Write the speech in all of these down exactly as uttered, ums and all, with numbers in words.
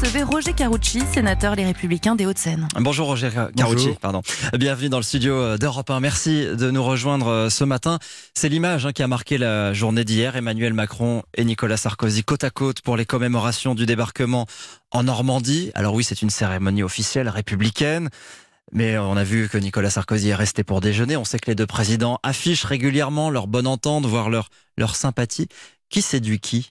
recevez Roger Carucci, sénateur Les Républicains des Hauts-de-Seine. Bonjour Roger Carucci, pardon. Bienvenue dans le studio d'Europe un. Merci de nous rejoindre ce matin. C'est l'image hein, qui a marqué la journée d'hier. Emmanuel Macron et Nicolas Sarkozy côte à côte pour les commémorations du débarquement en Normandie. Alors oui, c'est une cérémonie officielle républicaine. Mais on a vu que Nicolas Sarkozy est resté pour déjeuner. On sait que les deux présidents affichent régulièrement leur bonne entente, voire leur, leur sympathie. Qui séduit qui?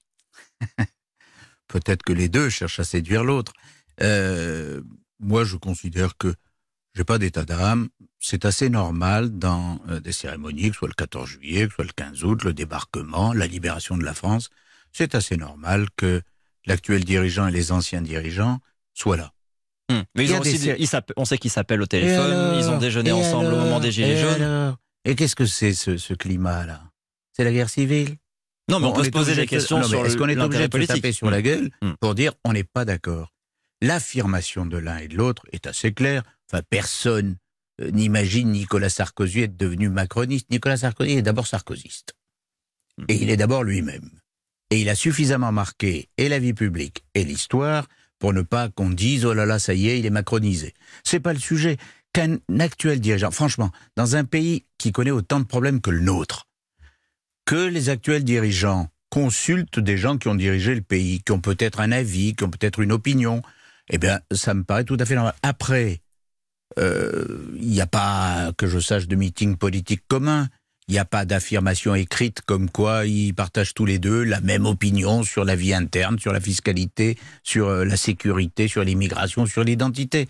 Peut-être que les deux cherchent à séduire l'autre. Euh, moi, je considère que j'ai pas d'état d'âme. C'est assez normal dans euh, des cérémonies, que ce soit le quatorze juillet, que ce soit le quinze août, le débarquement, la libération de la France. C'est assez normal que l'actuel dirigeant et les anciens dirigeants soient là. Hum. Mais ils ont aussi des... ils on sait qu'ils s'appellent au téléphone, alors, ils ont déjeuné ensemble alors, au moment des Gilets jaunes. Alors Et qu'est-ce que c'est ce, ce climat-là? C'est la guerre civile? Non, mais bon, on peut on se poser des questions non, sur est-ce qu'on est obligé de se taper sur mmh. la gueule mmh. pour dire on n'est pas d'accord? L'affirmation de l'un et de l'autre est assez claire. Enfin, personne euh, n'imagine Nicolas Sarkozy être devenu macroniste. Nicolas Sarkozy est d'abord sarkozyste. Mmh. Et il est d'abord lui-même. Et il a suffisamment marqué et la vie publique et l'histoire pour ne pas qu'on dise « oh là là, ça y est, il est macronisé ». C'est pas le sujet. Qu'un actuel dirigeant, franchement, dans un pays qui connaît autant de problèmes que le nôtre, que les actuels dirigeants consultent des gens qui ont dirigé le pays, qui ont peut-être un avis, qui ont peut-être une opinion, eh bien, ça me paraît tout à fait normal. Après, il euh, n'y a pas, que je sache, de meeting politique commun. Il n'y a pas d'affirmation écrite comme quoi ils partagent tous les deux la même opinion sur la vie interne, sur la fiscalité, sur la sécurité, sur l'immigration, sur l'identité.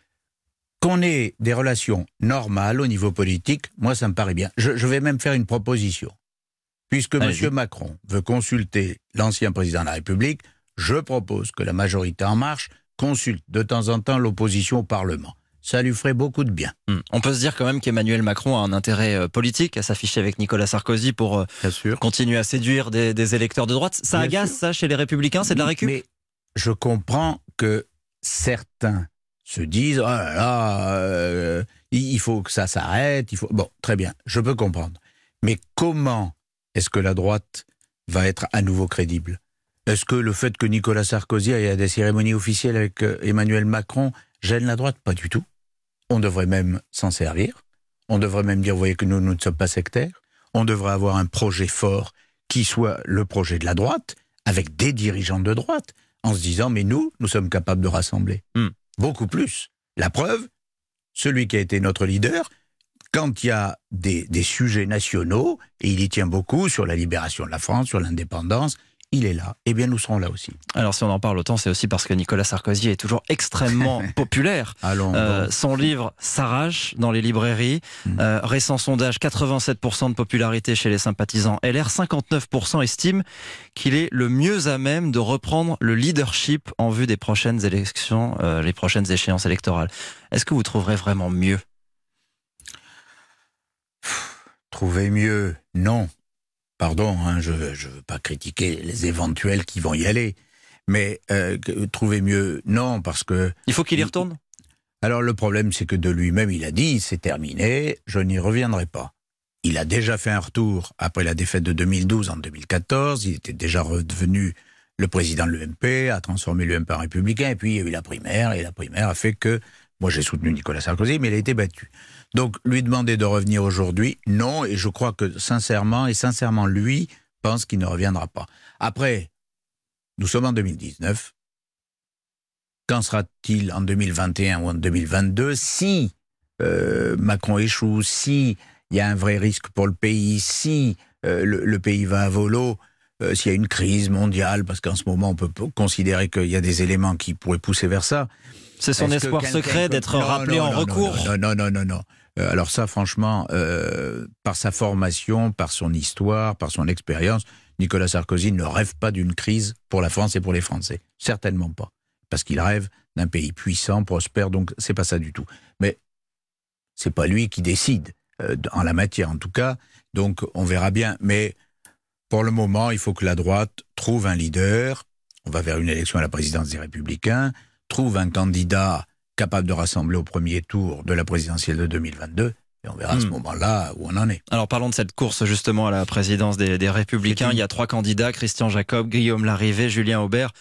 Qu'on ait des relations normales au niveau politique, moi ça me paraît bien. Je, je vais même faire une proposition. Puisque M. Macron veut consulter l'ancien président de la République, je propose que la majorité En Marche consulte de temps en temps l'opposition au Parlement. Ça lui ferait beaucoup de bien. Hum. On peut se dire quand même qu'Emmanuel Macron a un intérêt euh, politique à s'afficher avec Nicolas Sarkozy pour euh, continuer à séduire des, des électeurs de droite. Ça bien agace sûr. Ça chez les Républicains, c'est de la récup? Mais je comprends que certains se disent « oh là là, euh, il faut que ça s'arrête. » il faut... Bon, très bien, je peux comprendre. Mais comment est-ce que la droite va être à nouveau crédible? Est-ce que le fait que Nicolas Sarkozy aille à des cérémonies officielles avec euh, Emmanuel Macron gêne la droite? Pas du tout. On devrait même s'en servir. On devrait même dire, vous voyez que nous, nous ne sommes pas sectaires. On devrait avoir un projet fort qui soit le projet de la droite, avec des dirigeants de droite, en se disant, mais nous, nous sommes capables de rassembler. Mm. Beaucoup plus. La preuve, celui qui a été notre leader, quand il y a des, des sujets nationaux, et il y tient beaucoup sur la libération de la France, sur l'indépendance, il est là. Eh bien, nous serons là aussi. Alors, si on en parle autant, c'est aussi parce que Nicolas Sarkozy est toujours extrêmement populaire. Allons, euh, bon. Son livre s'arrache dans les librairies. Mmh. Euh, récent sondage, quatre-vingt-sept pour cent de popularité chez les sympathisants L R. cinquante-neuf pour cent estiment qu'il est le mieux à même de reprendre le leadership en vue des prochaines élections, euh, les prochaines échéances électorales. Est-ce que vous trouverez vraiment mieux? Trouver mieux, non. Pardon, hein, je ne veux pas critiquer les éventuels qui vont y aller, mais euh, trouver mieux, non, parce que... Il faut qu'il y retourne? Alors le problème, c'est que de lui-même, il a dit, c'est terminé, je n'y reviendrai pas. Il a déjà fait un retour après la défaite de deux mille douze en deux mille quatorze, il était déjà redevenu le président de l'U M P, a transformé l'U M P en républicain, et puis il y a eu la primaire, et la primaire a fait que... Moi, j'ai soutenu Nicolas Sarkozy, mais il a été battu. Donc, lui demander de revenir aujourd'hui, non, et je crois que sincèrement, et sincèrement, lui, pense qu'il ne reviendra pas. Après, nous sommes en deux mille dix-neuf. Qu'en sera-t-il en deux mille vingt et un ou en deux mille vingt-deux si euh, Macron échoue, si il y a un vrai risque pour le pays, si euh, le, le pays va à volo, euh, s'il y a une crise mondiale, parce qu'en ce moment, on peut considérer qu'il y a des éléments qui pourraient pousser vers ça. C'est son Est-ce espoir secret d'être non, rappelé non, en non, recours? Non, non, non, non, non. Euh, alors ça, franchement, euh, par sa formation, par son histoire, par son expérience, Nicolas Sarkozy ne rêve pas d'une crise pour la France et pour les Français. Certainement pas. Parce qu'il rêve d'un pays puissant, prospère, donc c'est pas ça du tout. Mais c'est pas lui qui décide, euh, en la matière en tout cas, donc on verra bien. Mais pour le moment, il faut que la droite trouve un leader. On va vers une élection à la présidence des Républicains, trouve un candidat capable de rassembler au premier tour de la présidentielle de deux mille vingt-deux, et on verra à ce moment-là où on en est. Alors parlons de cette course justement à la présidence des, des Républicains. Une... Il y a trois candidats, Christian Jacob, Guillaume Larrivé, Julien Aubert.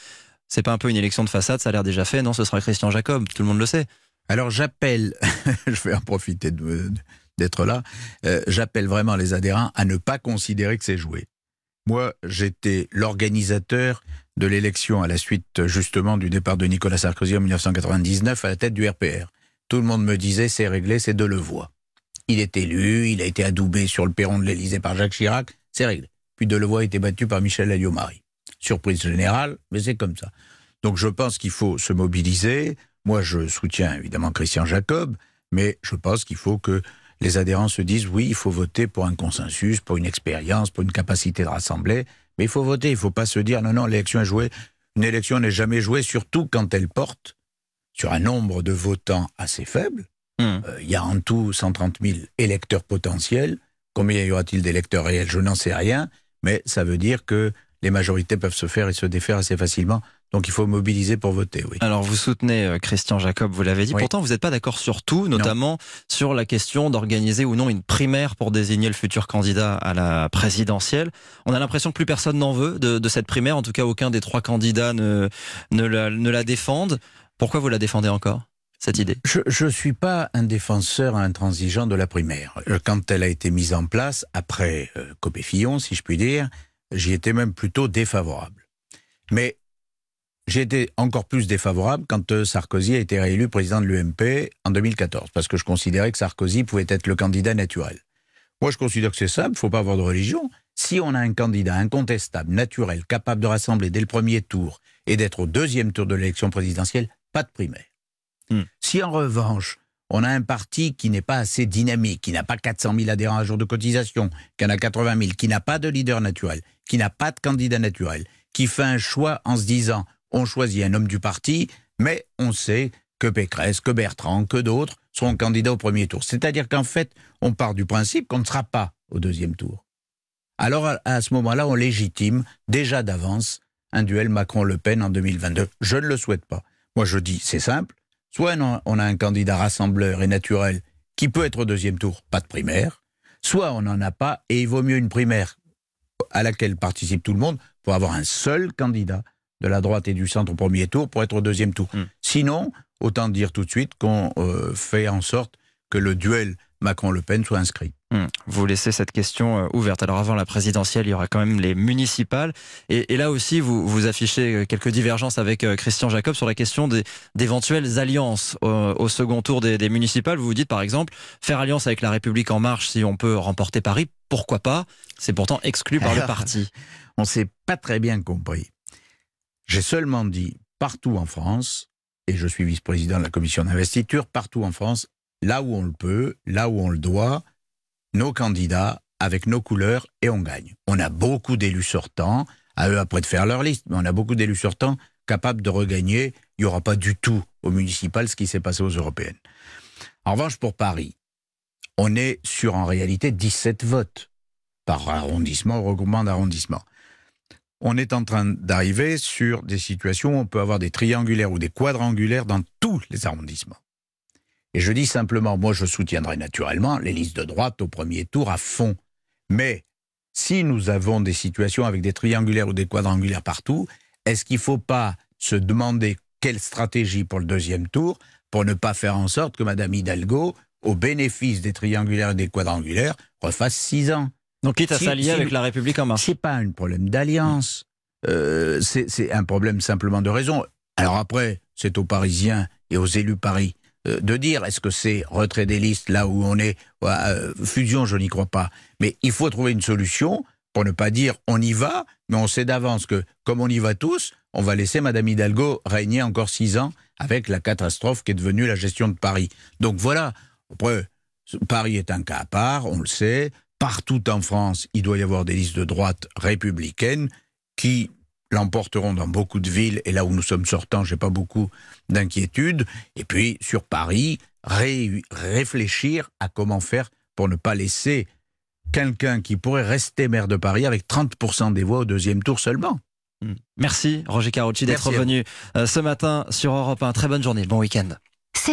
C'est pas un peu une élection de façade, ça a l'air déjà fait, non, ce sera Christian Jacob, tout le monde le sait. Alors j'appelle, je vais en profiter de, d'être là, euh, j'appelle vraiment les adhérents à ne pas considérer que c'est joué. Moi, j'étais l'organisateur de l'élection à la suite justement du départ de Nicolas Sarkozy en mille neuf cent quatre-vingt-dix-neuf à la tête du R P R. Tout le monde me disait c'est réglé, c'est Delevoye. Il est élu, il a été adoubé sur le perron de l'Élysée par Jacques Chirac, c'est réglé. Puis Delevoye a été battu par Michel Alliot-Marie. Surprise générale, mais c'est comme ça. Donc je pense qu'il faut se mobiliser. Moi, je soutiens évidemment Christian Jacob, mais je pense qu'il faut que les adhérents se disent oui, il faut voter pour un consensus, pour une expérience, pour une capacité de rassembler, mais il faut voter, il ne faut pas se dire non, non, l'élection est jouée. Une élection n'est jamais jouée, surtout quand elle porte sur un nombre de votants assez faible. Mmh. Euh, il y a en tout cent trente mille électeurs potentiels. Combien y aura-t-il d'électeurs réels? Je n'en sais rien, mais ça veut dire que les majorités peuvent se faire et se défaire assez facilement. Donc il faut mobiliser pour voter, oui. Alors vous soutenez euh, Christian Jacob, vous l'avez dit, oui. Pourtant vous n'êtes pas d'accord sur tout, notamment non. sur la question d'organiser ou non une primaire pour désigner le futur candidat à la présidentielle. On a l'impression que plus personne n'en veut de, de cette primaire, en tout cas aucun des trois candidats ne, ne, la, ne la défendent. Pourquoi vous la défendez encore, cette idée? Je ne suis pas un défenseur intransigeant de la primaire. Quand elle a été mise en place, après euh, Copé-Fillon, si je puis dire, j'y étais même plutôt défavorable. Mais j'ai été encore plus défavorable quand Sarkozy a été réélu président de l'U M P en deux mille quatorze, parce que je considérais que Sarkozy pouvait être le candidat naturel. Moi, je considère que c'est simple, il ne faut pas avoir de religion. Si on a un candidat incontestable, naturel, capable de rassembler dès le premier tour et d'être au deuxième tour de l'élection présidentielle, pas de primaire. Hmm. Si en revanche, on a un parti qui n'est pas assez dynamique, qui n'a pas quatre cent mille adhérents à jour de cotisation, qui en a quatre-vingt mille, qui n'a pas de leader naturel, qui n'a pas de candidat naturel, qui fait un choix en se disant on choisit un homme du parti, mais on sait que Pécresse, que Bertrand, que d'autres seront candidats au premier tour. C'est-à-dire qu'en fait, on part du principe qu'on ne sera pas au deuxième tour. Alors à, à ce moment-là, on légitime déjà d'avance un duel Macron-Le Pen en deux mille vingt-deux. Je ne le souhaite pas. Moi je dis, c'est simple, soit on a un candidat rassembleur et naturel qui peut être au deuxième tour, pas de primaire, soit on n'en a pas et il vaut mieux une primaire à laquelle participe tout le monde pour avoir un seul candidat de la droite et du centre au premier tour pour être au deuxième tour. Mmh. Sinon, autant dire tout de suite qu'on euh, fait en sorte que le duel Macron-Le Pen soit inscrit. Mmh. Vous laissez cette question euh, ouverte. Alors avant la présidentielle, il y aura quand même les municipales. Et, et là aussi, vous, vous affichez quelques divergences avec euh, Christian Jacob sur la question des, d'éventuelles alliances au, au second tour des, des municipales. Vous vous dites par exemple, faire alliance avec La République En Marche si on peut remporter Paris, pourquoi pas? C'est pourtant exclu par Alors, le parti. On ne s'est pas très bien compris. J'ai seulement dit, partout en France, et je suis vice-président de la commission d'investiture, partout en France, là où on le peut, là où on le doit, nos candidats avec nos couleurs et on gagne. On a beaucoup d'élus sortants, à eux après de faire leur liste, mais on a beaucoup d'élus sortants capables de regagner. Il n'y aura pas du tout au municipal ce qui s'est passé aux européennes. En revanche, pour Paris, on est sur en réalité dix-sept votes par arrondissement, regroupement d'arrondissement. On est en train d'arriver sur des situations où on peut avoir des triangulaires ou des quadrangulaires dans tous les arrondissements. Et je dis simplement, moi je soutiendrai naturellement les listes de droite au premier tour à fond. Mais si nous avons des situations avec des triangulaires ou des quadrangulaires partout, est-ce qu'il ne faut pas se demander quelle stratégie pour le deuxième tour pour ne pas faire en sorte que Mme Hidalgo, au bénéfice des triangulaires et des quadrangulaires, refasse six ans? Donc quitte à si, s'allier si, avec La République En Marche. C'est pas un problème d'alliance, euh, c'est, c'est un problème simplement de raison. Alors après, c'est aux Parisiens et aux élus Paris euh, de dire est-ce que c'est retrait des listes là où on est, euh, fusion, je n'y crois pas. Mais il faut trouver une solution pour ne pas dire on y va, mais on sait d'avance que comme on y va tous, on va laisser Mme Hidalgo régner encore six ans avec la catastrophe qui est devenue la gestion de Paris. Donc voilà, après, Paris est un cas à part, on le sait. Partout en France, il doit y avoir des listes de droite républicaines qui l'emporteront dans beaucoup de villes. Et là où nous sommes sortants, j'ai pas beaucoup d'inquiétude. Et puis, sur Paris, ré- réfléchir à comment faire pour ne pas laisser quelqu'un qui pourrait rester maire de Paris avec trente pour cent des voix au deuxième tour seulement. Merci Roger Carucci d'être venu ce matin sur Europe un. Très bonne journée, bon week-end.